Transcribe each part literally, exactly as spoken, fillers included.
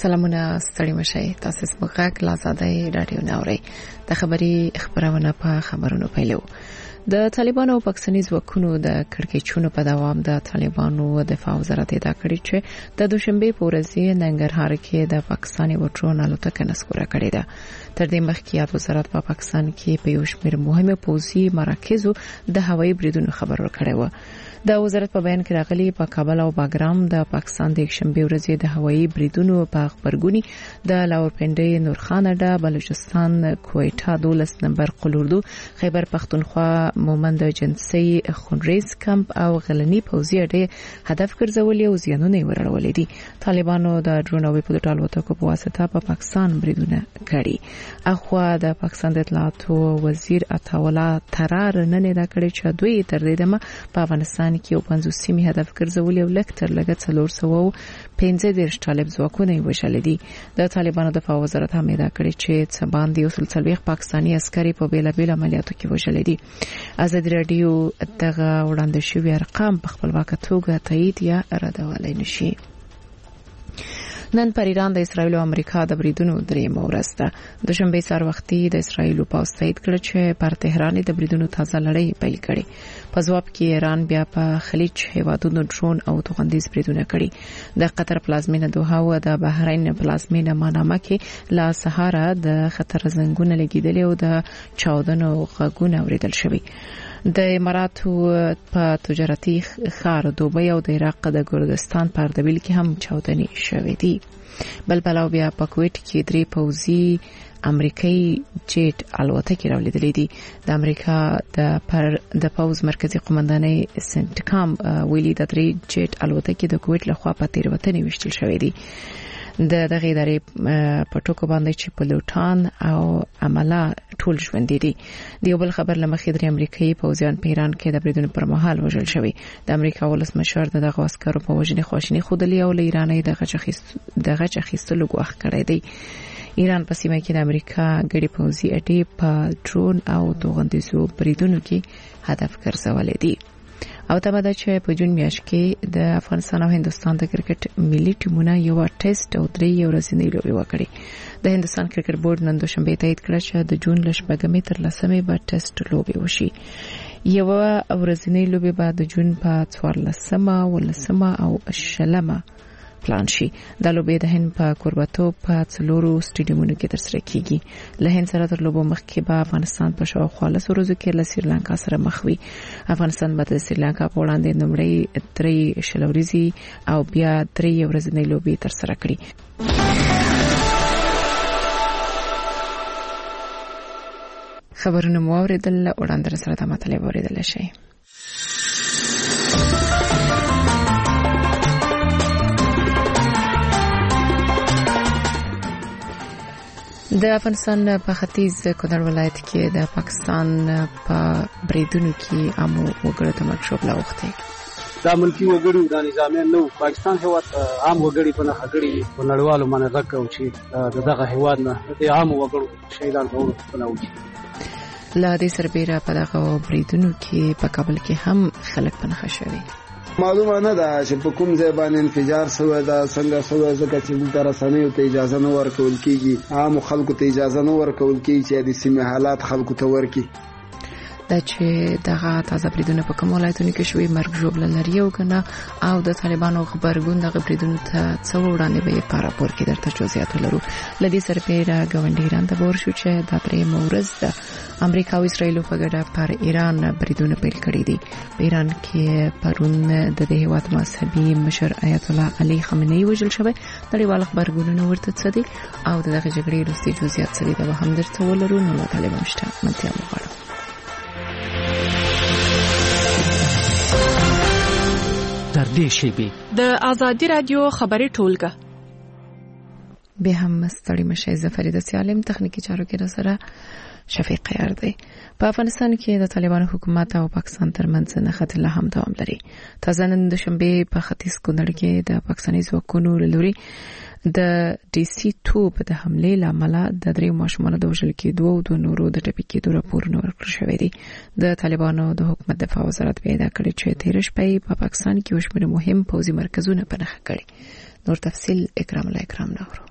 سلامونه ستړي مشئ تاسو سمغاک لازادای رادیو ناوري د خبري خبرونه په خبرونو پیلو د طالبانو او پاکستاني ځواکونو د کړکېچونو په دوام د طالبانو دفاع وزارت ادعا کړې چې د دوشنبه په ورځ ننګرهار کې د پاکستاني وټرون الوتکه نسکوره کړې ده. تر دې مخکې وزارت په پاکستان کې په یو شمېر مهمه پوځي مراکزو د هوایي بریدونو خبر ورکړی و. د وزارت په بیان کې راغلي په کابل او باګرام د پاکستان د یکشنبه ورځ د هوایي بریدونو په خبرګونی د لاورپنډي نورخان اډه بلوچستان کویټه دولس نمبر قلوردو خیبر پختونخوا مومند جنسي خونریز کمپ او غلنی پوځي اډه هدف ګرځولې او زیانونه ورولې دي. طالبانو د ډرون او په الوتکو په واسطه په پاکستان بریدونه کړي. اخوا د پاکستان د اطلاعات وزیر عطاوالله ترار نن دا کړی چې دوی تر دې دمه په افغانستان کې یو پنځوس سیمې هدف ګرځولې او لکتر لګت څلور سوه پنځه دېرش طالب ځواکونه وشل دي. د طالبانو د دفاع وزارت هم دا کړی چې څه باندې یو سل څلوېښت پاکستاني عسکري په بیلابیل عملیاتو کې وشل دي. ازادي رادیو دغه وړاندې شوی ارقام په خپلواکه توګه تایید یا ردولای نشي. نن پر ایران د اسرایل او امریکا د بریدونو درېیمه ورځ ده. د شنبه سهار وختي د اسرایل په تایید کړ چې پر تهران د بریدونو تازه لړۍ پیل کړي. په ځواب کې ایران بیا په خلیج هیوادونو ډرون او توغندیز بریدونه کړي. د قطر پلازمینه دوحه او د بحرین پلازمینه منامه کې لا سهار د خطر زنګونه لګیدل او د چاودنو غږونه اوریدل شوي. د اماراتو په تجارتي ښار دوبۍ او د عراق د کردستان په اردبیل کې هم چاودنې شوې دي. بل بلاو بیا په کویټ کې درې پوځي امریکایي جیټ الوتکې راولیدلې دي. د امریکا د پر د پوز مرکزی قومندانۍ سنټکام ویلي د درې جیټ الوتکې د کویټ لخوا په تیروتنې وشتل شوې دي. د دغه ادارې په ټکو باندې چې پلوټان او عمله ټول ژوند دي. د یو بل خبر لمخې د امریکایي پوځیان په ایران کې د بریدونو پر مهال وژل شوی. د امریکا ولسمشر دغه عسکرو په وژنې خواشینی خوده او ایراني دغه چخیست دغه چخیستلو غوښ کړی دی. ایران په سیمه کې د امریکا ګډي پوځي اډې په ډرون او توغندیزو بریدونو کې هدف ګرځولې دي. او تمه ده چې په جون میاشت کې د افغانستان او هندستان د کرکټ ملي ټیمونه یو ټیسټ او درې ورځې لوبې وکړي. د هندستان کرکټ بورډ نن دوشنبه تایید کړ چې د جون لشبګمې تر لسمې به ټیسټ لوبې وشي. یو ورځې لوبې به د جون په څوارلسمه ولسمه او شلمه پلان شي. د لوبې د هند په کوربتو په څلورو سټیډیومونو کې ترسره کیږي. له هند سره تر لوبو مخکې به افغانستان په شاوخوا لس ورځو کې له سریلانکا سره مخ وي. افغانستان به د سریلانکا په وړاندې لومړی درې شلوريزي او بیا درې ورځې لوبې ترسره کړي. خبرونه مو اوریدل وړاندې سره د مطلب اوریدل شي. د افغانستان په ختیځ کونړ ولایت کې د پاکستان په بریدونو کې عامو وګړو ته مکشوف لاوخته. دا ملکی وګړو د نظامیان نو پاکستان هیواد عام وګړي په نخګړي په نړیوالو باندې راکاو چې دغه هیواد نه د عام وګړو شهیدان ورو پلاوي. لا دې سربېره په دغه بریدونو کې په کابل کې هم خلک پناه شوي. معلومه نه ده چې په کوم ځای باندې انفجار شوی دا څنګه شوی ځکه چې د رسنیو ته اجازه نه ورکول کیږي. عام خلکو ته اجازه نه ورکول کیږي چې د سیمه حالات خلکو ته ورکي. دا چې دغه تازه بریدونه په کوم ولایتونو کې شوي مرګ ژوبل لري او کنه او د طالبانو خبرګون دغه بریدونو ته څو وړاندې به په راپور کې درته جزئیات ولرو. لدی سرپیره غونډې ایران ته ور شو چې د درې مورز د امریکا او اسرایل په ګډه پر ایران بریدونه پیل کړي دي. په ایران کې پرون د هیواد مذهبي مشر آیت الله علي خامنه‌ای وژل شوی. نړیوال خبرګونونه ورته څدي او دغه جګړې وروستي جزئیات څه دي به هم درته ولرو. نو طالبان شته منتیا مغواړم. در دې شیبه د ازادي رادیو خبري ټولګه به هم ستړي مشه زفریده سالم تخنیکی چارو کې سره شفیق یار دی. په افغانستان کې د طالبانو حکومت او پاکستان ترمنځ نښته لا هم دوام لري. تازه نن د شنبه په ختیځ کونړ کې د پاکستاني ځواکونو لوري د ډي سي ټو په د حمله لامل د درې ماشومانو د وژل کېدو او د نورو د ټپي کېدو راپورونه ورکړل شوې دي. د طالبانو د حکومت دفاع وزارت پیدا کړی چې تیر شپه په پاکستان کې وشمېر مهم پوځي مرکزونه پناه کړي. نور تفصیل اکرام الله اکرام نورو.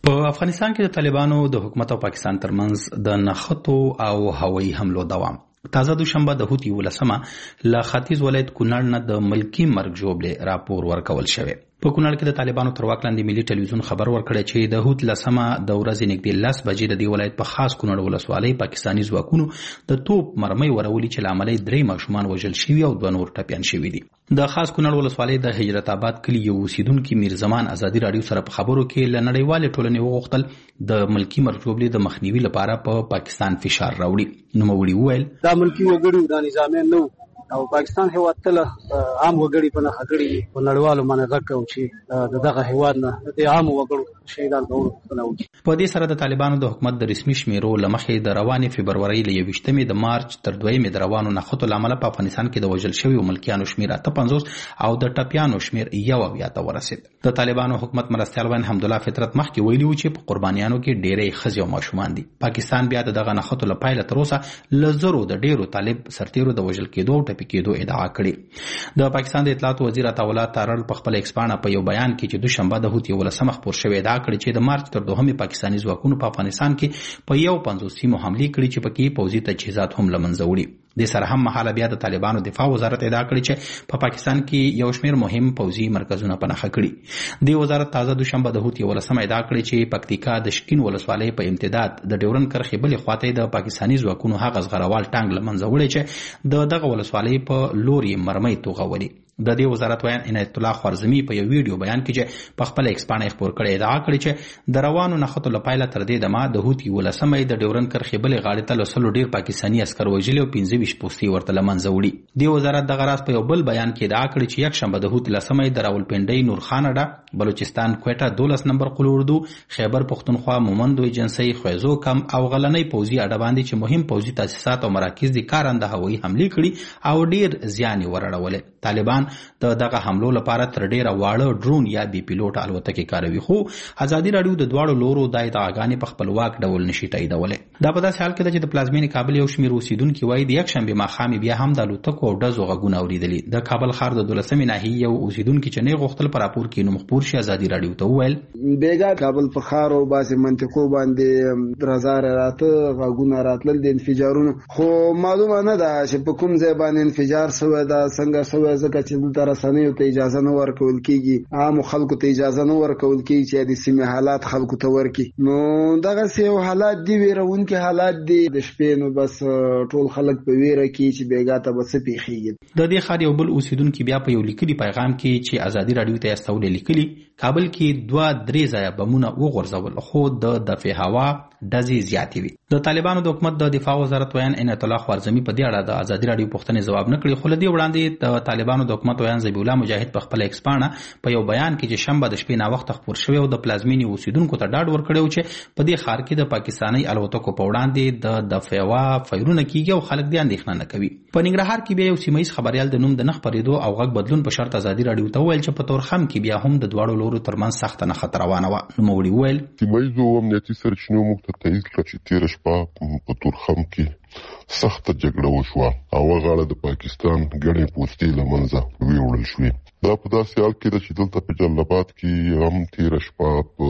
په افغانستان کې د طالبانو د حکومت او پاکستان ترمنځ د نښتو او هوایي حملو دوام. تازه دوشنبه د هوتي ولسمه له ختیځ ولایت کونړ نه د ملکی مرګ ژوبلې راپور ورکول شوی. په کونړ کې د طالبانو تر واک لاندې ملي ټلویزیون خبر ورکړی چې د هوت لسمه د ورځې نږدې لس بجې د دې ولایت په خاص کونړ ولسوالۍ پاکستاني ځواکونو د توپ مرمۍ ورولي چې له امله درې ماشومان وژل شوي او دوه نور ټپیان شوي دي. د خاص کونړ ولسوالۍ د هجرت آباد کلي یو اوسیدونکي میر زمان ازادي راډیو سره په خبرو کې له نړیوالې ټولنې وغوښتل د ملکی مرګ ژوبلې د مخنیوي لپاره په پاکستان فشار راوړي. نوموړي وویل دا ملکی وګړي د نظامیان نو او پاکستان هیواد تل عام وګړي په نه خګړي په نړیوالو باندې غږ او چې دغه هیواد نه د عام وګړو شهیدان ورکړل. په دې سره د طالبانو د حکومت د رسمي شمیرو لمخې د روانې فبرورۍ له یوویشتمې د مارچ تر دویمې د روانو نښتو له امله په افغانستان کې د وژل شویو ملکیانو شمیر اته پنځوس او د ټپیانو شمیر یو اویا ته ورسید. د طالبانو حکومت مرستیال وین حمدالله فطرت مخکې ویلي و چې په قربانیانو کې ډېرې ښځې او ماشومان دي. پاکستان بیا د دغه نښتو له پیله تر اوسه له زرو د ډېرو طالب سرتیرو د وژل کېدو او ټپي کېدو ادعا کړې. د پاکستان د اطلاعات وزیر عطاالله تارړ په خپل ایکس پاڼه په یو بیان کې چې دوشنبه د هوتي ولسمه خپور شوی ادعا کړې چې د مارچ تر دوهمې پاکستاني ځواکونو په افغانستان کې په یو پنځوس سیمو حملې کړې چې پکې پوځي تجهیزات هم له منځه وړي. د سره هم مهاله بیا د طالبانو دفاع وزارت ادعا کړې چې په پاکستان کې یو شمېر مهم پوځي مرکزونه په نښه کړي. د وزارت تازه دوشنبه د هوتي ولسمه ادعا کړې چې پکتیکا د شکین ولسوالۍ په امتداد د ډیورن کرښې بلې خواته د پاکستاني ځواکونو هغه زغروال ټانګ له منځه وړی چې د دغه ولسوالۍ په لور یې مرمۍ توغولي. د دې وزارت ویان عنایت الله خوارزمي په یو ویډیو بیان کې چې په خپل ایکس پاڼه خپور کړی ادعا کړې چې د روانو نښتو له پیله تر دې دمه د هوتي ولسمه د ډیورن کرښې بلې غاړې ته له سلو ډېر پاکستاني عسکر وژلي او پنځه ویشت پوستې ورته له منځه وړي. دې وزارت دغه راز په یو بل بیان کې ادعا کړې چې یکشنبه د هوت لسمه د راولپنډۍ نورخان اډه بلوچستان کوټه دولس نمبر قلوردو خیبر پختونخوا مومند ایجنسۍ خویزو کم او غلنۍ پوځي اډه باندې چې مهم پوځي تاسیسات او مراکز دي کارنده هوایي حملې کړي او ډېر زیان یې ورړولې. طالبان د دغه حملو لپاره تر ډیره واړه ډرون یا بي پیلوټ الوتکې کاروي، خو ازادي راډیو د دواړو لورو د ادعاګانې په خپلواک ډول نشي تاییدولی. دا په داسې حال کې ده چې د پلازمینې کابل یو شمېر اوسیدونکي وایي د یکشنبې ماښام بیا هم د الوتکو او ډزو غږونه اورېدلي. د کابل ښار د دولسمې ناحیې یو اوسیدونکي چې نه غوښتل په راپور کې نوم خپور شي ازادي راډیو ته وویل بیګا کابل په ښار او بعضې منطقو باندې درزاره راته غږونه راتلل د انفجارونو، خو معلومه نه ده چې په کوم ځای باندې انفجار شوی ده څنګه شوی، ځکه چې دلته رسنیو ته اجازه نه ورکول کېږي، عامو خلکو ته اجازه نه ورکول کېږي چې د سیمې حالات خلکو ته ورکړي. نو دغسې یو حالات دي، ویرونکي حالات دي. د شپې نو بس ټول خلک په ویره کې چې بیګا ته به څه پیښېږي. د دې ښار یو بل اوسیدونکي بیا په یو لیکلي پیغام کې چې ازادي راډیو ته استولې لیکلي کابل کې دوه درې ځایه بمونه وغورځول، خو د دفع هوا ډزې زیاتې وي. د طالبانو د حکومت د دفاع وزارت ویان عنایت الله خوارزمي په دې اړه د ازادي راډیو پوښتنې ځواب نه کړي، خو له دې وړاندې د طالبانو د حکومت ویان ذبیح الله مجاهد په خپل ایکس پاڼه په یو بیان کې چې شنبه د شپې ناوخته خپور شوی او د پلازمینې اوسیدونکو ته ډاډ ورکړی و چې په دې ښار کې د پاکستاني الوتکو په وړاندې د دفع هوا فایرونه کېږي او خلک دې اندېښنه نه کوي. په ننګرهار کې بیا یو سیمه ییز خبریال د نوم د نه خپرېدو او غږ بدلون په شرط ازادي راډیو ته وویل چې په تورخم کې بیا هم د دواړو لورو ترمنځ سخته نښته روانه وه. نوموړي وویل سیمه ییزو امنیتي سرچینو موږ ته تایید کړه چې تېره شپه په تورخم کې سخته جګړه وشوه او غاړه د پاکستان ګڼې پوستې له منځه ویوړل شوې. دا په داسې حال کې ده چې دلته په جلال آباد کې هم تېره شپه په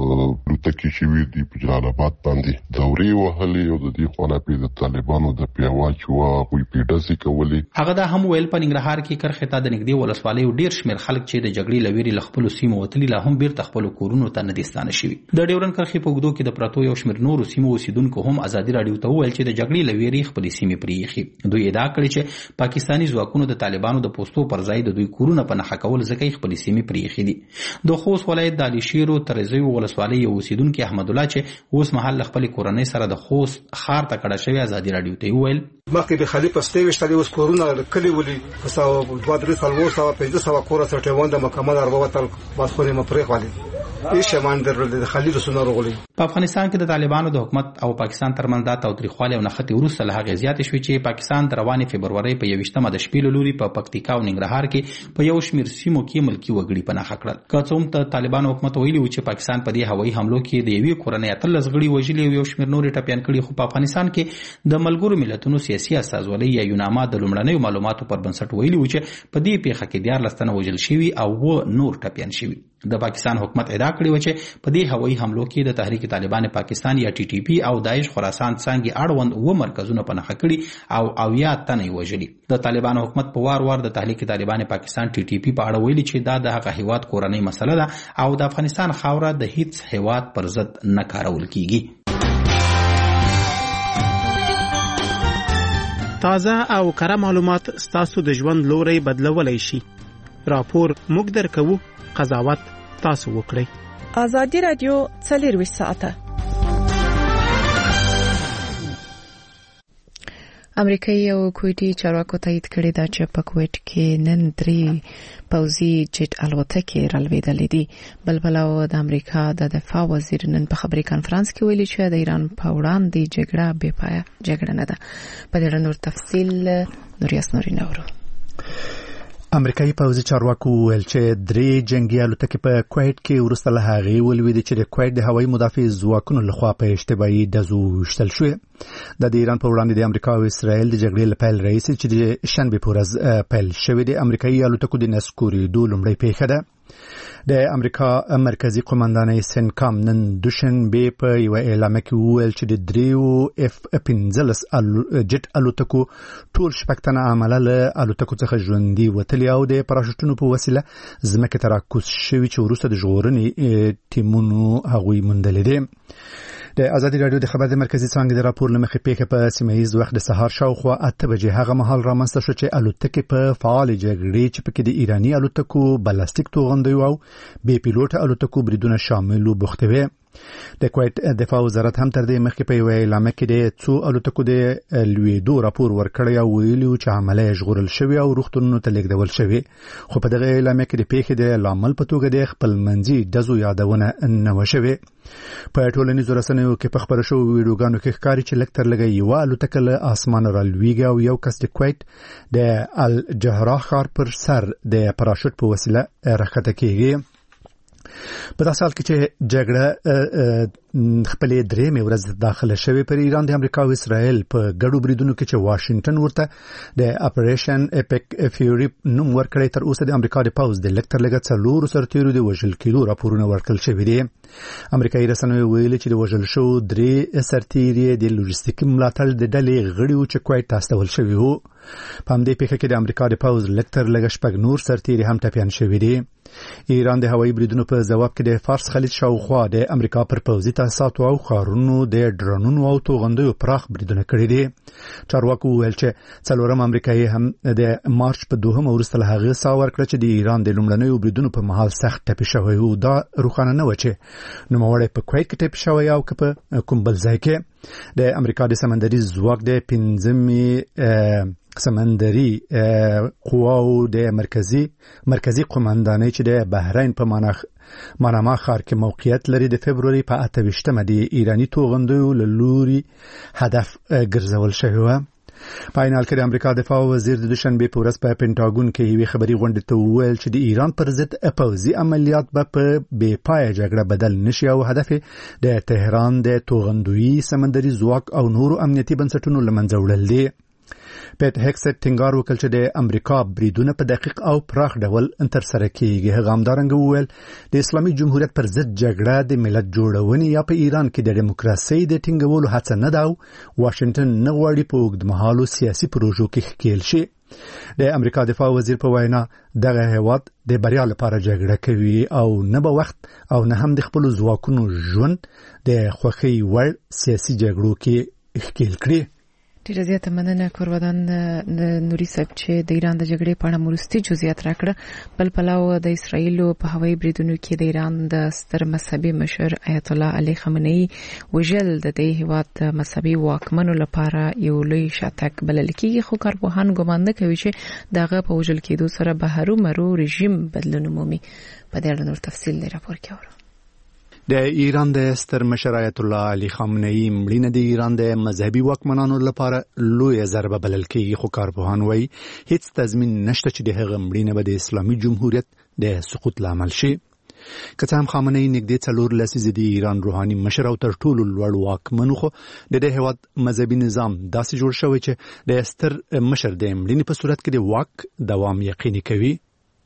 الوتکې شوي دي، په جلال آباد باندې دورې وهلې او د دې خوا د طالبانو د پیاواچ وه هغوی پې ډزې کولې. هغه دا هم ویل په ننګرهار کې کرښې ته د نږدې ولسوالیو ډېر شمېر خلک چې د جګړې له ویرې له خپلو سیمو وتلي لا هم بیرته خپلو کورونو ته نه دي ستانه شوي. د ډیورن کرښې په اوږدو کې د پرتو یو شمېر نورو سیمو اوسیدونکو هم ازادي راډیو ته وویل چې د جګړې له ویرې خپلې سیمې پرېښي. دوی ادعا کړې چې پاکستاني ځواکونو د طالبانو د پوستو پر ځای د دوی کورونه په نښه کول ځکه یې خپلې سیمې پرېښي دي. د خوست ولایت د علیشیر ترزیو ولسوالۍ یو اوسیدونکي احمد الله چې اوس مهال له خپلې کورنۍ سره د خوست ښار ته کډه شوی ازادي راډیو ته وویل مخکې د خالي په سته وشتلې اوس کورونه کلی ولي په ساو دوه درې څلور سوه پنځه سوه کوره څټېوان د مکمل اربعه وتل بس خو نه پرېښولې هیڅ شمان درلود د خالي رسونه راغلي. په افغانستان کې د طالبانو د حکومت او پاکستان ترمنځ دا تاوتریخوالی او نښتې وروسته له هغې زیاتې شوې چې پاکستان د روانې فبرورۍ په یوویشتمه د شپې له لوري په پکتیکا او ننګرهار کې په یو شمېر سیمو کې ملکي وګړي په نښه کړل. که څه هم د طالبانو حکومت ویلي و چې پاکستان په دې هوایي حملو کې د یوې کورنۍ اتلس غړي وژلي او یو شمېر نورې ټپیان کړي، خو په افغانستان کې د ملګرو ملتونو سیاسي استازولۍ یا یوناما د لومړنیو معلوماتو پر بنسټ ویلي و چې په دې پیښه کې دیارلس تنه وژل شوي او اووه نور ټپیان شوي. د پاکستان حکومت ادعا کړې و چې په دې هوایي حملو کې د تحریک طالبان پاکستان یا ټي ټي پی او داعش خراسان څنګه اړوند و مرکزونه په نښه کړي او اویا تنې وژلي. د طالبان حکومت په وار وار د تحریک طالبان پاکستان ټي ټي پی په اړه ویلي چې دا د هغه هیواد کورنۍ مسله ده او د افغانستان خاوره د هیڅ هیواد پر ضد نه کارول کیږي. تازه او کره معلومات ستاسو د ژوند لوري بدلولای شي. راپور موږ درکوو، قضاوت تاسو وکړئ. آزادي رادیو څلورویشت ساعته. امریکایي او کویټي چارواکو تایید کړی دا چې په کویټ کې نن درې پوځي جیټ الوتکې رالوېدلې دي. بل بلاو د امریکا د دفاع وزیر نن په خبري کانفرنس کې ویلي چې د ایران په وړاندې جګړه بې پایه جګړه نه ده. په دې اړه نور تفصیل نوریاس نوري نورو. امریکایي پوځي چارواکو ویل چې درې جنگي الوتکې په کویټ کې وروسته له هغې ولوېدې چې د کویټ د هوایي مدافع ځواکونو لخوا په اشتباهي ډزو ویشتل شوې. د ایران په وړاندې د امریکا او اسرائیل د جګړې له پیل راهیسې چې د شنبې په ورځ پیل شوې د امریکایي الوتکو د نسکورېدو لومړۍ پیښه ده. د امریکا مرکزی قومندانۍ سنکام نن دوشنبه په یو اعلامیه کې وویل چې د دریو اف پنځلس جټ الوتکو ټول شپږ تنه عامله له الوتکو څخه ژوندي وتلي او د پاراشوټونو په وسیله ځمکې ته راکوز شوي چې وروسته د ژغورنې ټیمونو هغوی موندلې دي. د ازادي رادیو د خبر د مرکزی څانګې د راپور لمخې پیښه په سیمه ییز وخت د سهار شاوخوا اته بجې هغه مهال رامنځته شو چې الوتکې په فعال جګړې چې پکې د ایرانی الوتکو بلاستیک توغندي او بې پیلوټ الوتکو بریدونه شامل وبخته وي. د کویټ دفاع وزارت هم تر دې مخکې په یو اعلامیه کې د څو الوتکو د لوېدو راپور ورکړی او ویلي چې عملیه ژغورل شوې او روغتونونو ته لیږدول شوې. خو په دغه اعلامیه کې د پیښې د لامل په توګه د خپلمنځي ډزو یادونه نه وه شوې. په ټولنیزو رسنیو کې په خپره شوو ویډیوګانو کې ښکاري چې لږ تر لږه یوه الوتکه له اسمانه رالوېږي او یو کس د کویټ د الجهرا ښار پر سر د پاراشوټ په وسیله راښکته کېږي. په داسې حال کې چې جګړه خپلې درېیمې ورځ داخله شوې پر ایران د امریکا او اسرائیل په ګډو بریدونو کې چې واشنګټن ورته د اپریشن اپیک فیوري نوم ورکړی، تر اوسه د امریکا د پوځ د لږ تر لږه څلورو سرتیرو د وژل کېدو راپورونه ورکړل شوي دي. امریکایي رسنیو ویلي چې د وژل شوو درې سرتیري د لوجستیکي ملاتړ د ډلې غړي وو چې کویټ ته استول شوي وو. په همدې پیښه کې د امریکا د پوځ لږ تر لږه شپږ نور سرتیري هم ټپیان شوي دي. ایران د هوایي بریدونو په ځواب کې د فارس خلیج شاوخوا د امریکا پر پوځي تاسیساتو او ښارونو د ډرونونو او توغندیو پراخ بریدونه کړي دي. چارواکو وویل چې څلورم امریکایي هم د مارچ په دوهمه وروسته له هغې ساه ورکړه چې د ایران د لومړنیو بریدونو په مهال سخت ټپي شوی و. دا روښانه نه وه چې نوموړی په کویټ کې ټپي شوی او که په کوم بل ځای کې. د امریکا د سمندري ځواک د پنځمې سمندري قواو د مرکزی مرکزی قومندانۍ چې د بحرین په ماناما ښار کې موقعیت لري د فبروري په اته ویشتمه د ایرانی توغندیو له لوري هدف ګرځول شوی و. په عین حال کې د امریکا دفاع وزیر د دوشنبې په ورځ په پینټاګون کې یوې خبري غونډې ته وویل چې د ایران پر ضد پوځي عملیات به په بې پایه جګړه بدل نشي او هدف د تهران د توغندوي سمندري ځواک او نورو امنیتي بنسټونو له منځه وړل دي. پیټ هیکسټ ټینګار وکړ چې د امریکا بریدونه په دقیق او پراخ ډول ترسره کیږي. هغه همدارنګه وویل د اسلامي جمهوریت پر ضد جګړه د ملت جوړونې یا په ایران کې د دیموکراسۍ د ټینګولو هڅه نه ده او واشنګټن نه غواړي په اوږدمهالو سیاسي پروژو کې ښکېل شي. د امریکا دفاع وزیر په وینا دغه هیواد د بریا لپاره جګړه کوي او نه به وخت او نه هم د خپلو ځواکونو ژوند د خوښۍ وړ سیاسي جګړو کې ښکېل کړي. ډیره زیاته مننه کورودان نوري صاحب چې د ایران د جګړې په اړه مرستي جزئیات راکړه. بل پلاو د اسرایل په هوایي بریدونو کې د ایران د ستر مذهبي مشر آیت الله علی خامنه‌ای وژل د دې هیواد د مذهبي واکمنو لپاره یو لوی شاتګ بلل کېږي، خو کارپوهان ګمان نه کوي چې دغه په وژل کېدو سره به هرومرو رژیم بدلون مومي. په دې اړه نور تفصیل دی راپور کې اورو. د ایران د ستر مشر آیت الله علی خامنه‌ای مړینه د ایران د مذهبي واکمنانو لپاره لوی ضربه بلل کېږي، خو کارپوهان وایي هیڅ تضمین نشته چې د هغه مړینه به د اسلامي جمهوریت د سقوط لامل شي. که څه هم خامنه‌ای نږدې څلور لسیزې د ایران روحاني مشر او تر ټولو لوړ واکمن، خو د دې هیواد مذهبي نظام داسې جوړ شوی چې د ستر مشر د مړینې په صورت کې د واک دوام یقیني کوي.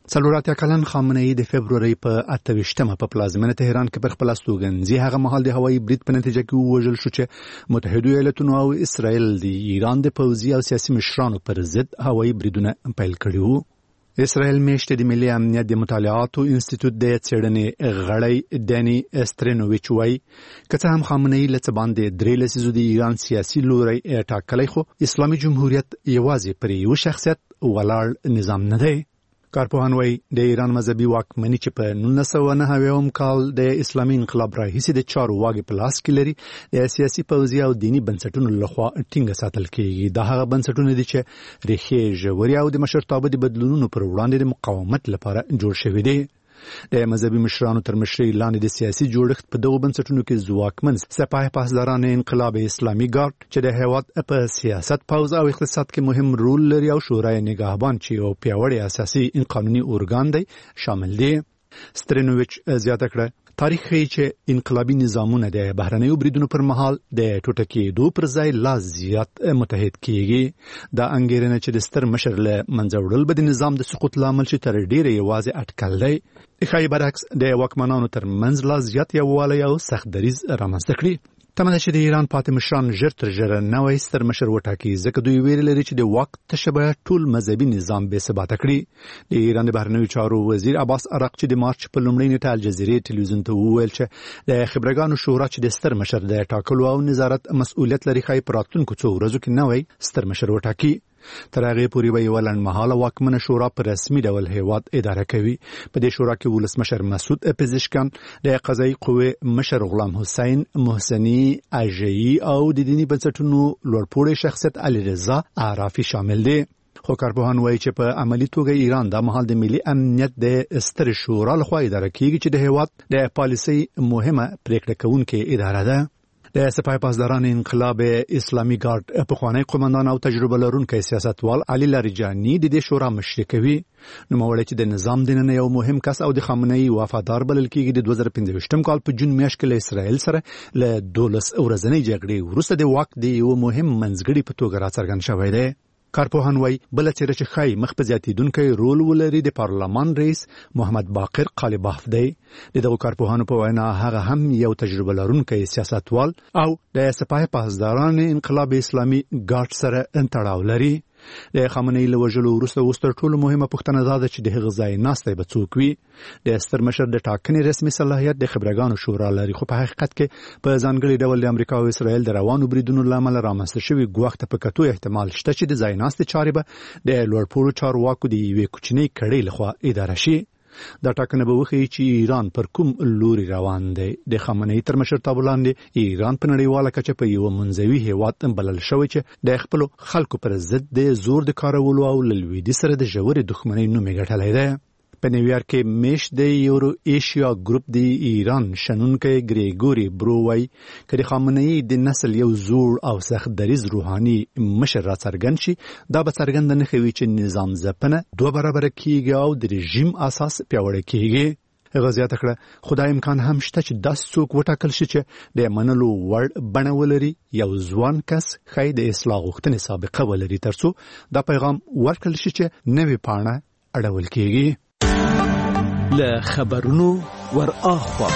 څلوراتیا کلن خامنه ای د فبروري په اته ویشتمه په پلازمینه تهران کې پر خپل استوګنځي هغه مهال د هوایي برید په نتیجه کې ووژل شو چې متحده ایالاتونو او اسرائیل د ایران د پوځي او سیاسي مشرانو پر ضد هوایي بریدونه پیل کړي وو. اسرائیل میشته د ملي امنیت د مطالعاتو انسټیټیوټ د څېړنې غړی دانی استرینوویچ وایي که څه هم خامنه ای له څه باندې درې لسیزو د ایران سیاسي لوری ټاکلی خو اسلامي جمهوریت یوازې پر یو شخصیت ولاړ نظام نه دی. کارپوهان وایي د ایران مذهبي واکمني چې په نولس سوه نهه اویایم کال د اسلامي انقلاب راهیسې د چارو واګې په لاس کې لري د سیاسي پوځي او دیني بنسټونو لخوا ټینګه ساتل کېږي. دا هغه بنسټونه دي چې ریښې ژورې او د مشرتابه د بدلونونو پر وړاندې د مقاومت لپاره جوړ شوي دي. د مذهبي مشرانو تر مشرۍ لاندې د سیاسي جوړښت په دغو بنسټونو کې ځواکمن سپاه پاسداران انقلاب اسلامي ګارد چې د هېواد په سیاست، پوځ او اقتصاد کې مهم رول لري او شورای نگهبان چې یو پیاوړی اساسي قانوني ارګان دی شامل دي. سترینوویچ زیاته کړه تاریخ ښیي چې انقلابي نظامونه د بهرنیو بریدونو پر مهال د ټوټه کېدو پر ځای لا زیات متحد کېږي. دا انګېرنه چې د ستر مشر له منځه وړل به د نظام د سقوط لامل شي تر ډېره یوازې اټکل دی. ښایي برعکس د واکمنانو تر منځ لا زیات یووالی او سخت دریځ رامنځته کړي. تمه ده چې د ایران پاتې مشران ژر تر ژره نوی ستر مشر وټاکي ځکه دوی ویره لري چې د واک تشه به ټول مذهبي نظام بې ثباته کړي. د ایران د بهرنیو چارو وزیر عباس عراقچي د مارچ په لومړۍ نیټه الجزیرې ټلویزیون ته وویل چې د خبرګانو شورا چې د ستر مشر د ټاکلو او نظارت مسؤلیت لري ښایي په راتلونکو څو ورځو کې نوی ستر مشر وټاکي. تر هغې پورې به یوه لنډمهاله واکمنه شورا په رسمي ډول هیواد اداره کوي. په دې شورا کې ولسمشر مسعود پزشکیان، د قضایي قوې مشر غلام حسین محسني اژه‌ای او د دیني بنسټونو لوړپوړی شخصیت علي رضا عرافي شامل دي. خو کارپوهان وایي چې په عملي توګه ایران دا مهال د ملي امنیت د ستر شورا لخوا اداره کیږي چې د هیواد د پالیسۍ مهمه پریکړه کوونکې اداره ده. د سپاه پاسداران انقلاب اسلامي ګارد پخوانی قومندان او تجربه لرونکی سیاستوال علي لاریجاني د دې شورا مشري کوي. نوموړی چې د نظام دننه یو مهم کس او د خامنه ای وفادار بلل کېږي د دوه زره پنځه ویشتم کال په جون میاشت کې له اسرائیل سره له دولس ورځنۍ جګړې وروسته د واک د یو مهم منځګړي په توګه راڅرګند شوی دی. کارپوهان وایي بله څیره چې ښایي مخ په زیاتېدونکی رول ولري د پارلمان رئیس محمد باقر قالباف دی. د دغو کارپوهانو په وینا هغه هم یو تجربه لرونکی سیاستوال او د سپاه پاسداران انقلاب اسلامي ګارد سره تړاو لري. د خامنه ای له وژلو وروسته اوس تر ټولو مهمه پوښتنه دا ده چې د هغه ځای ناستی به څوک وي. د ستر مشر د ټاکنې رسمي صلاحیت د خبرګانو شورا لري، خو په حقیقت کې په ځانګړي ډول د امریکا او اسرائیل د روانو بریدونو له امله رامنځته شوي ګواښ ته په کتو احتمال شته چې د ځای ناستې چارې به د لوړپوړو چارواکو د یوې کوچنۍ کړۍ لخوا اداره شي. دا ټاکنه به وښیي چې ایران پر کوم لوري روان دی. د خامنه ای تر مشرتابه لاندې ایران په نړیواله کچه په یوه منځوي هیواد بلل شوی چې د خپلو خلکو پر ضد د زور د کارولو او له لویدي سره د ژورې دښمنۍ نوم یې ګټلی دی. په نیویارک کې میشت د یورو ایشیا ګروپ د ایران شنونکی ګریګوري برو وایي که د خامنه ای د نسل یو زوړ او سخت دریځ روحاني مشر راڅرګند شي دا به څرګنده نښه وي چې نظام ځپنه دوه برابره کیږي او د رژیم اساس پیاوړی کیږي. هغه زیاته کړه خو دا امکان هم شته چې داسې څوک وټاکل شي چې د منلو وړ بڼه ولري، یو ځوان کس ښایي د اصلاح غوښتنې سابقه ولري ترڅو دا پیغام ورکړل شي چې نوې پاڼه اړول کیږي. له خبرونو ور اخوا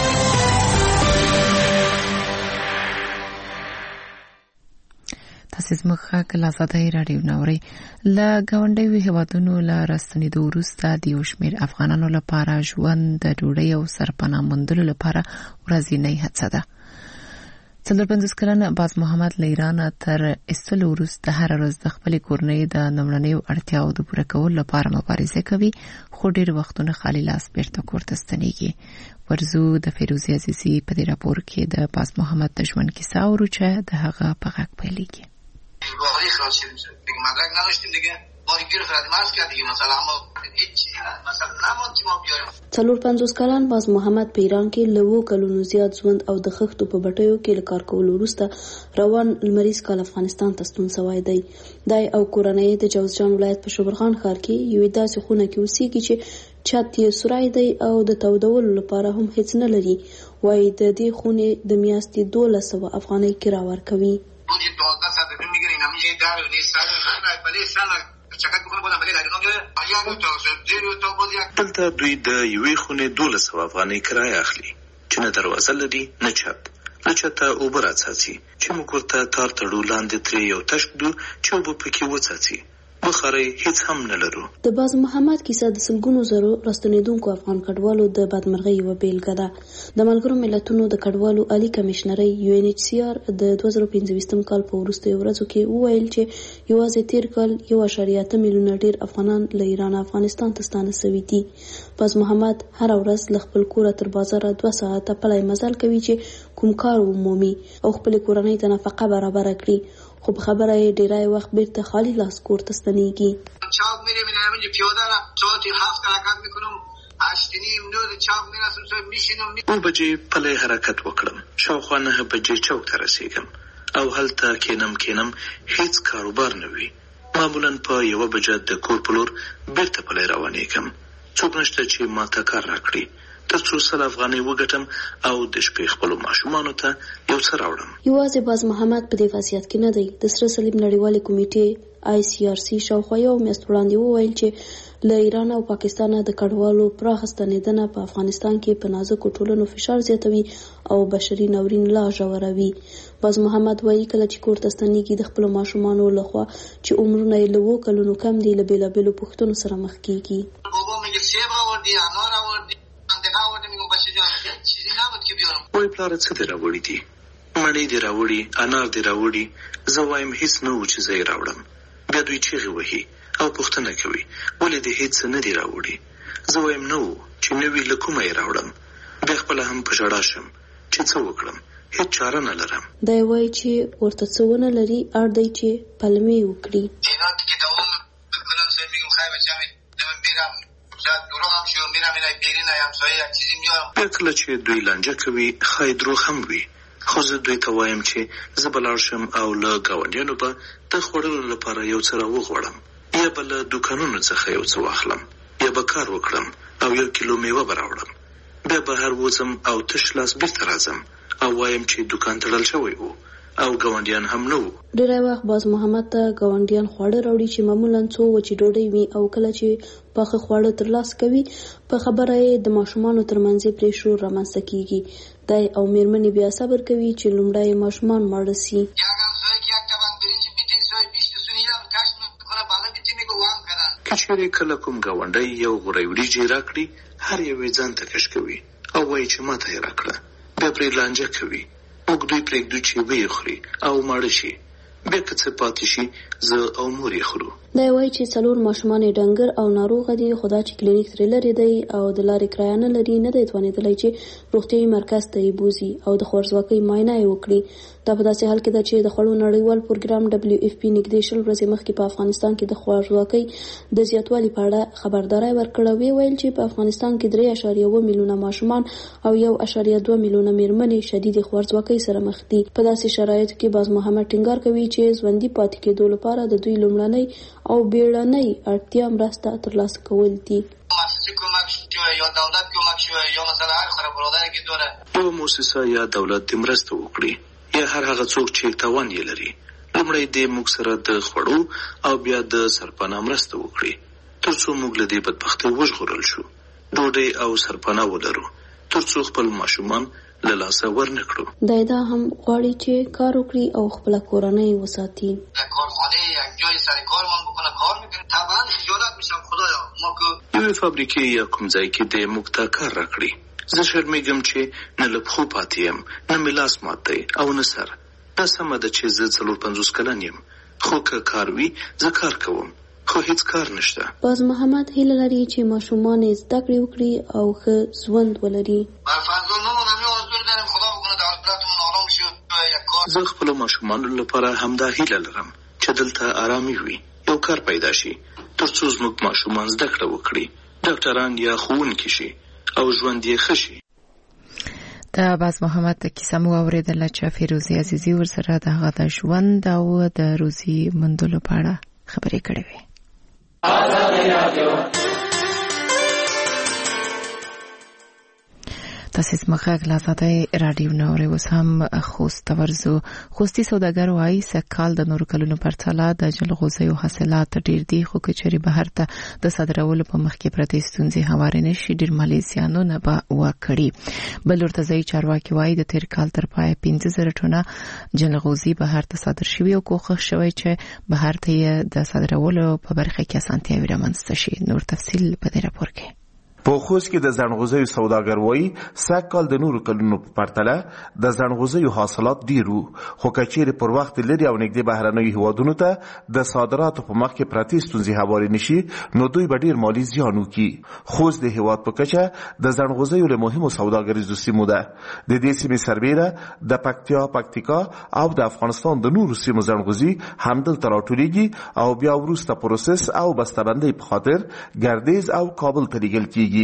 تاسو زموږ غږ له آزادۍ راډیو نوري له ګاونډیو هیوادونو له راستنېدو وروسته د یو شمېر افغانانو لپاره ژوند د ډوډۍ او سرپناه موندلو لپاره ورځنۍ هڅه ده. څلور پنځوس کلن باز محمد له ایرانه تر ایستلو وروسته هره ورځ د خپلې کورنۍ د لومړنیو اړتیاوو د پوره کولو لپاره مبارزه کوي، خو ډېر وختونه خالي لاس بیرته کور ته ستنېږي. ورزو د فیروزي عزیزي په دې راپور کې د باز محمد د ژوند کیسه اورو چې د هغه په غږ پیلېږي. واقعی خلاص شدیم دیگه مدرک نداشتیم دیگه ما گیر خدمت مرز کرد دیگه مثلا ما هیچ مثلا نموند چې ما بیاریم. څلور پنځوس کلن باز محمد په ایران کې له اووه کلونو زیات ژوند او د خښتو په بټیو کې له کار کولو وروسته روان لمریز کال افغانستان ته ستون سوی دی. دی او کورنۍ د جوزجان ولایت په شبرغان ښار کې یوې داسې خونه کې اوسېږي چې چت یې سوری دی او د تودولو لپاره هم هیڅ نه لري. وایي د دې خونې د میاشتې دولس سوه افغانۍ کرایه ورکوي. روزی دوازده ساعت میگیرین همیشه در و نیست سر نه بله سر دلته دوی د یوې خونې دولس سوه افغانۍ کرایه اخلي چې نه دروازه لري نه چت، له چته اوبه راڅاڅي چې موږ ورته تار تړو، لاندې ترې یو تشک دو چې اوبه پکې وڅاڅي، بخارۍ هیڅ هم نه لرو. د باز محمد کیسه د سلګونو زرو راستنیدونکو افغان کډوالو د بدمرغۍ یوه بیلګه ده. د ملګرو ملتونو د کډوالو عالی کمشنرۍ یو ان ایچ سی آر د دوه زره پنځه کال په وروستیو ورځو کې وویل چې یوازې تیر کال یو اعشاریه اته میلیونه ډیر افغانان له ایران افغانستان ته ستانه سوي دي. باز محمد هر ورځ له خپل کوره تر بازاره دوه ساعته پلی مزل کوي چې کوم کار ومومي او خپل کورنۍ ته نفقه برابره کړي، خو په خبره یې ډیری وخت بیرته خالی لاس کور ته ستنیږي. چاق میریم این همینجا پیاده را ساعتی هفت حرکت میکنم، هشت نیم نو د چاق میرسم سوی میشینم. او بجې پلی حرکت وکړم، شاوخوا نهه بجې چوک ته رسیږم او هلته کینم کینم هیڅ کاروبار نه وي. معمولا په یوه بجه د کور په لور بیرته پلی روانېږم، څوک نشته چې ماته کار راکړي تر څو سل افغانۍ وګټم او د شپې خپلو ماشومانو ته یو څه راوړم. یوازې باز محمد په دې وضعیت کې نه دی. د سره صلیب نړیوالې کمیټې آی سی آر سی شاوخوا یو میاشت وړاندې وویل چې له ایران او پاکستانه د کډوالو پراخه ستنېدنه په افغانستان کې په نازکو ټولنو فشار زیاتوي او بشري ناورین لا ژوروي. باز محمد وایي کله چې کور ته ستنېږي د خپلو ماشومانو لخوا چې عمرونه یې له اوو کلونو کم دي له بېلابېلو پوښتنو سره مخ کېږي. وای پلاره څه دې راوړي دي؟ مڼې دې راوړي، انار دې راوړي. زه وایم هیڅ نه و چې زه یې راوړم. بیا دوی چیغې وهي او پوښتنه کوي ولې دې هیڅ نه دي راوړي؟ زه وایم نه و چې نه وي له کومه یې راوړم. بیا خپله هم په ژړا شم چې څه وکړم، هیڅ چاره نه لرم. دی وایي چې ورته څه ونه لري، اړ دی چې پلمې وکړي. بیا کله چې دوی لانجه کوي ښایي دروغ هم وي، خو زه دوی ته وایم چې زه به لاړ شم او له ګاونډیانو به د خوړلو لپاره یو څه راوغواړم، یا به له دوکانونو څخه یو څه واخلم، یا به کار وکړم او یو کیلو میوه به راوړم. بیا بهر وځم او تش لاس بیرته راځم او وایم چې دوکان تړل شوی و او ګاونډیان هم نه وو. ډېری وخت باز محمد ته ګاونډیان خواړه راوړي چې معمولا څو وچې ډوډۍ وي او کله چې پاخه خواړه ترلاسه کوي په خبره یې د ماشومانو ترمنځ پرې شور رامنځته کېږي. دی او میرمنې بیا صبر کوي چې لومړی ماشومان ماړه سي. که چېرې کله کوم ګاونډی یو غوری وریجې راکړي هر یو یې ځان ته کش کوي او وایي چې ماته یې راکړه. بیا پرې لانجه کوي، موږ دوی پرېږدو چې ویې خوري او ماړه شي. بیا که څه پاتې شي زه او مور یې خورو. دی وایي چې څلور ماشومان یې ډنګر او ناروغه دي، خو دا چې کلینیک ترې لرې دی او د لارې کرایه نه لري نه دی توانېدلی چې روغتیایي مرکز ته یې بوځي او د خوارځواکۍ معاینه یې وکړي. دا په داسې حال کې ده چې د خوړو نړیوال پروګرام ډبلیو اف پی نږدې شل ورځې مخکې په افغانستان کې د خوارځواکۍ د زیاتوالي په اړه خبرداری ورکړه. ویې ویل چې په افغانستان کې درې اعشاریه اوه میلیونه ماشومان او یو اعشاریه دوه میلیونه میرمنې شدیدې خوارځواکۍ سره مخ دي. په داسې شرایطو کې باز محمد ټینګار کوي چې ژوندي پاتې کېدو لپاره د دوی لومړنۍ او بیړنۍ اړتیا مرسته ترلاسه کول دي. یو موسسه یا دولت دې مرسته وکړي یا هر هغه څوک چې توان یې لري لومړی دې موږ سره د خوړو او بیا د سرپناه مرسته وکړي تر څو موږ له دې بدبختۍ وژغورل شو، ډوډۍ او سرپناه ولرو، تر څو خپل ماشومان له لاسه ورنکړو. دی دا هم غواړي چې کار وکړي او خپله کورنۍ وساتي. یوې فابریکې یا کوم ځای کې دې موږ ته کار راکړي. زه شرمېږم چې نه له پښو پاتې یم، نه مې لاس مات دی او نه سر. دا سمه ده چې زه څلور پنځوس کلن یم، خو که کار وي زه کار کوم، خو هیڅ کار نشته. باز محمد هیله لري چې ماشومان یې زده کړې وکړي او ښه ژوند ولري. زه خپلو ماشومانو لپاره همدا هیله لرم چې دلته آرامي وي، یو کار پیدا شي تر څو زموږ ماشومان زده کړه وکړي، ډاکټران یا ښوونکي شي او ژوند یې ښه شي. د باز محمد د کیسه مو اورېدله چې فیروزي عزیزي ورسره د هغه د ژوند او د روزي موندلو په اړه خبرې کړې وې. تاسیس مخاک لازادای رادیو ناوري اوس هم خوست ورزو خوستي سوداګر وايي سکهال د نورو کلونو پرتله د جلغوزیو حاصلات ډیر دي خو کچري بهر ته د صادرولو په مخ کې پرتې ستونزې هوارې نشي ډیر مالیزیانو نه به وکړي بل ورته ځای چارواکي وايي د تیر کال تر پای پنځه زره ټنه جلغوزي بهر ته صادر شوی او کوخه شوی چې بهر ته د صادرولو په برخه کې اسانتیاوي رامنځته شي نور تفصیل په دې راپور کې په خوست کې د زنغوزیو سوداګر وایي سږکال د نورو کلونو په پرتله د زنغوزیو حاصلات ډیرو خو کچېرې پر وخت لري او نږدې بهرنیو هیوادونو ته د صادراتو په مخ کې پرتې ستونزې هوارې نشي نو دوی به ډیر مالي زیان وکړي خوست د هیواد په کچه د زنغوزیو له مهمو سوداګریزو سیمو ده د دې سیمې سربیره د پکتیا پکتیکا او د افغانستان د نورو سیمو زنغوزي همدلته راټولیږي او بیا وروسته پروسس او بسته‌بندۍ په خاطر ګردیز او کابل ته لیږل کیږي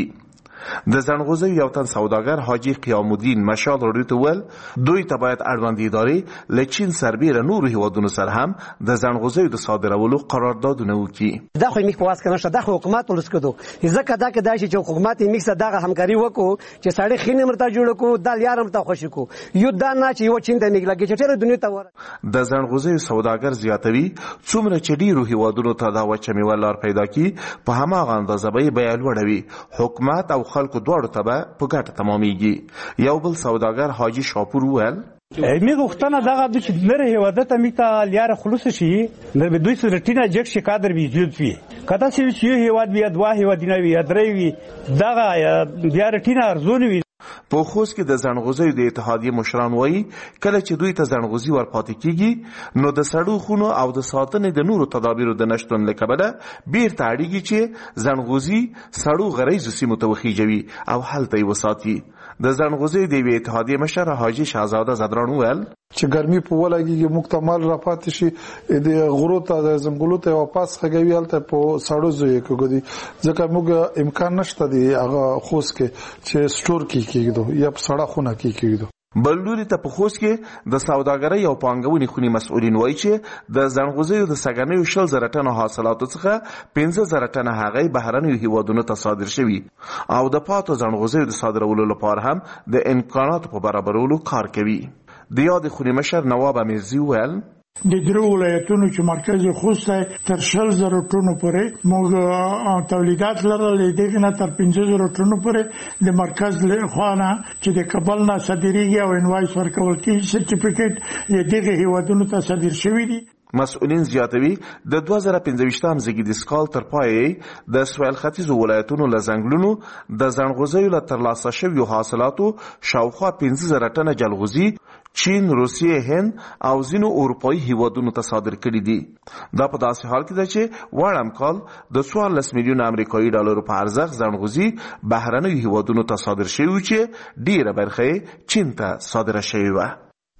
د زنغوزیو یو تن سوداګر حاجی قیام الدین مشال راډیو ته ویل دوی ته باید اړوند ادارې له چین سربیره نورو هیوادونو سره هم د زنغوزیو د صادرولو قراردادونه وکړي دا خو میک پواس کنه شته خو حکومت ولسکدو ځکه دا کې دا چې حکومت میک سره دغه همکاري وکړو چې سړی خینه مرته جوړ کو د یارم ته خوشی کو یو دا نه چې یو چین ته میک لګي چې ټول دنیا ته ور د زنغوزیو سوداګر زیاتوي څومره چې ډیرو هیوادونو ته دا وچه میولار پیدا کی په هماغه اندازه به بیان وړوي حکومت او خلکو دواړو ته به په ګټه تمامېږي یو بل سوداګر حاجی شاپور وویل می غوښتنه دغه د چې لره هیواد ته میته لیاره خلوص شي د دوی سره ټینه جک شي قادر ویجود وي کدا چې یو هیواد بیا دوا هیواد نه وي درې وي دغه بیا ټینه ارزون وي په خوست کې د زنغوزیو د اتحادیې مشران وایي کله چې دوی ته زنغوزي ورپاتې کیږي نو د سړو خونو او د ساتنې د نورو تدابیرو د نشتون له کبله بیرته اړیږي چې زنغوزي سړو غریزو سیمو ته وخیژوي او هلته یې وساتي د زنغوزیو د یوې اتحادیې مشر حاجي شهزاده زدران وویل چې ګرمي په ولګي مکتمل را پاتې شي د غرو ته د زنګلو ته واپس خګوي هلته په سړو زوی کوګدي ځکه موږ امکان نشته دی هغه خوست کې چې سٹور کې کېږي یا په سړه خونه کې کېږي بل لوري ته په خوست کې د سوداګرۍ او پانګونې خونې مسؤلین وایي چې د زنغوزیو د سږنیو شل زره ټنو حاصلاتو څخه پنځه زره ټنه هغې بهرنیو هیوادونو ته صادر شوي او د پاتو زنغوزیو د صادرولو لپاره هم د امکاناتو په برابرولو کار کوي د یاد خونې مشر نواب امیرزي وویل د درو ولایتونو چې مرکز خوست تر شل زره ټنو پورې موږ تولیدات لرل دغه نه تر پنځه زره ټنو پورې د مرکز له خوانه چې د کابل نه صادریږي او انوایس ورکول کیږي سرټیفیکټ دغه هیوادونو ته صادر شوی دی مسؤلین زیاتوي د دوه زره پنځه زیږدیز کال تر پای د سویل ختیځو ولایتونو له ځنګلونو د زنغوزیو له ترلاسه شویو حاصلاتو شاوخوا پنځه زره ټنه جلغوزي چین، روسیې، هند او ځینو اروپایي هیوادونو ته صادر کړي دي دا په داسې حال کې ده چې وړم کال د څوارلس میلیون امریکایي ډالرو په ارزښت زنغوزي بهرنیو هیوادونو ته صادر شوي چې ډیره برخه چین ته صادره شوې وه.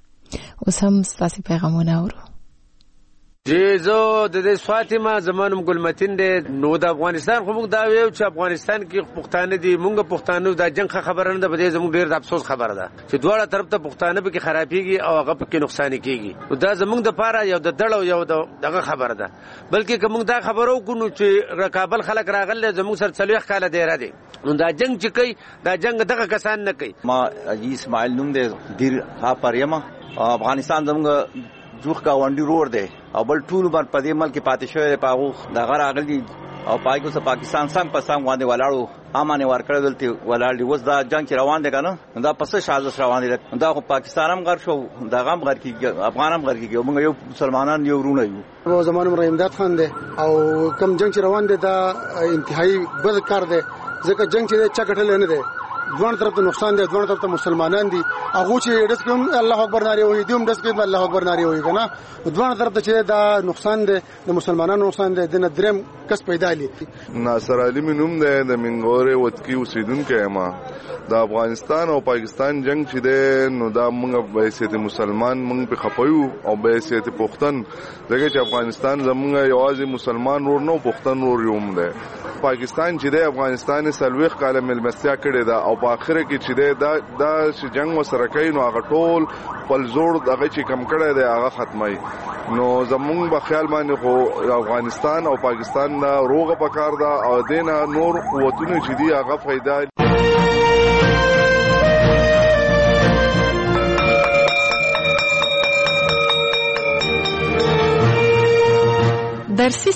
اوس هم ستاسې پیغامونه اورو. جی زه د دې فاطمه زمانم ګلمتین دې نو د افغانستان خو موږ دا ویو چې افغانستان کې پښتانه دي موږ پښتانه د جنگ خبره نه ده بده زموږ ډیر د افسوس خبره ده چې دواړه طرف ته پښتانه به کې خرابېږي او هغه کې نقصان کېږي دا زموږ د پاره یو د دړو یو دغه خبره ده بلکې کوم دا خبرو کو نو چې رکابل خلک راغله زموږ سره څلويخ کاله دی را دي نو دا جنگ چې کوي دا جنگ دغه کسان نه کوي. ما اسماعیل نوم دې دیر ها پرېما افغانستان زموږ جوخ کا وانډي روډ دی او بل ټول بر پدې ملک پاتې شوی پاغو د غره اغلی او پای کو سه پاکستان څنګه په څنګه باندې ولاړو امانه ورکړل دلته ولاړ دی وس دا جنگ روان دی کنه دا پس شازش روان دی دا خو پاکستان هم غر شو دا غم غر کیږي افغان هم غر کیږي موږ یو مسلمانان یو ورونه یو نو زمانو رحمدات خان دی او کم جنگ روان دی دا انتهایی بد کار دی ځکه جنگ چې چا کټل نه دی دوه طرف ته نقصان دی دوه طرف ته مسلمانان دي هغه چې داس کوم الله اکبر ناری وي دوم داس کوم الله اکبر ناری وي کنه دوه طرف ته چې دا نقصان دی د مسلمانانو نقصان دی د دریم کس پیدا لی. ناصر علي نوم دی د منګورې وتکی اوسیدونکو ما د افغانستان او پاکستان جنگ چې دی نو دا موږ به حیثیت مسلمان موږ په خپایو او به حیثیت پښتون دغه چې افغانستان زموږ یوازې مسلمان ور نو پښتون ور یوم دی پاکستان چې دی افغانستان سلويخ کاله ملمستیا کړی دا او په اخر کې چې دی دا دا چې جنگ وسره کوي نو هغه ټول پل زور دغه چې کم کړی دی هغه ختمي نو زمونږ په خیال باندې خو افغانستان او پاکستان دا روغه پکار دا او دینه نور قوتونه چې دی هغه فائدہ درسي